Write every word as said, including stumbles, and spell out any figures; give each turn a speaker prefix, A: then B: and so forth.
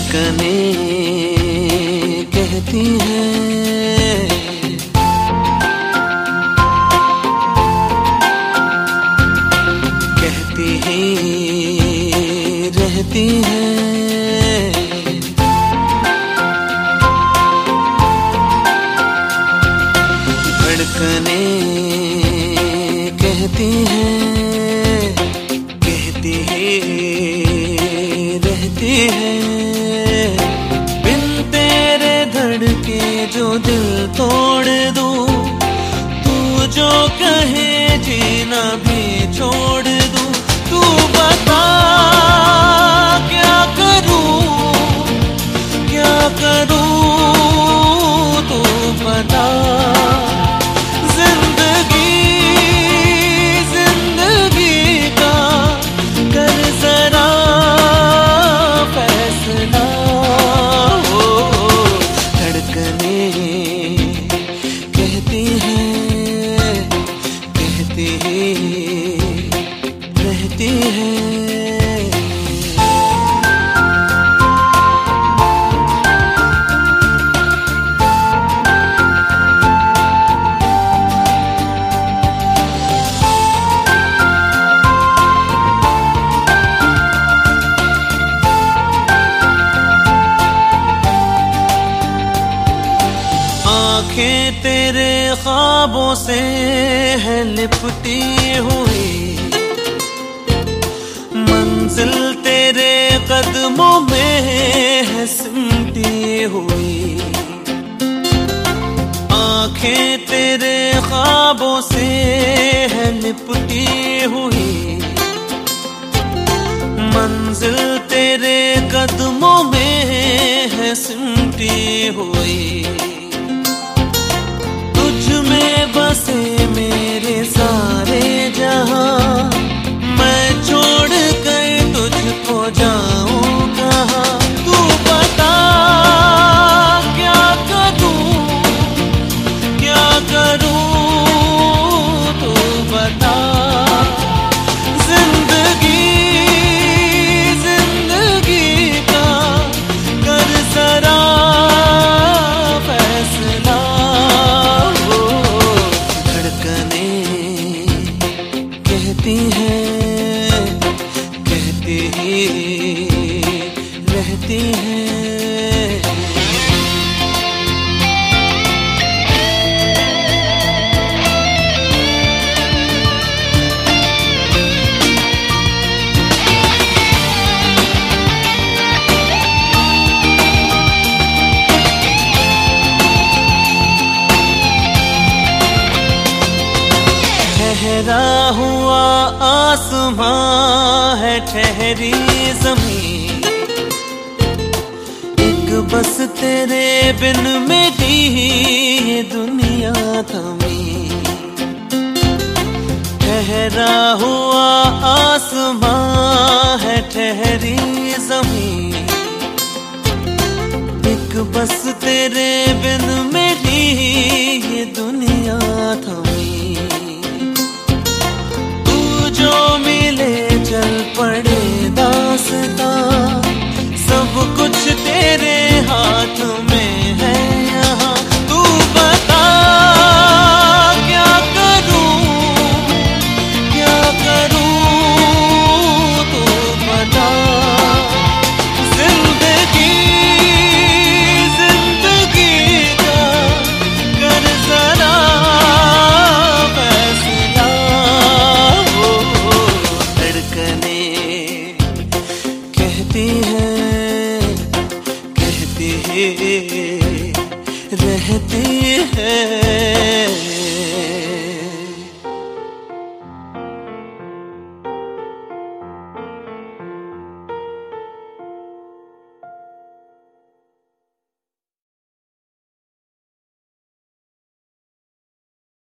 A: धड़कनें कहती हैं, कहती ही रहती हैं। धड़कनें कहती हैं, कहती ही रहती हैं। धड़के जो दिल तोड़ दूं, तू जो कहे जीना भी छोड़ दूं। तू बता क्या करूं, क्या करूं, तू बता। जिंदगी जिंदगी का कर जरा फैसला। कहती हैं, कहती ही रहती हैं। आँखें तेरे ख्वाबों से है लिपटी हुई, मंजिल तेरे कदमों में है सिमटी हुई। आँखें तेरे ख्वाबों से है लिपटी हुई, मंजिल तेरे कदमों में है सिमटी हुई। बसे मेरे सारे जहां, मैं छोड़ कर तुझको जाऊं कहां। तू बता क्या करूं, क्या करूं, तू बता। जिंदगी जिंदगी का कर जरा फैसला। कहती हैं, कहती ही रहती हैं। ठहरा हुआ आसमां है ठहरी ज़मीन, एक बस तेरे बिन मेरी ये दुनिया थमी। ठहरा हुआ आसमां है ठहरी ज़मीन, एक बस तेरे बिन मेरी ये दुनिया थमी।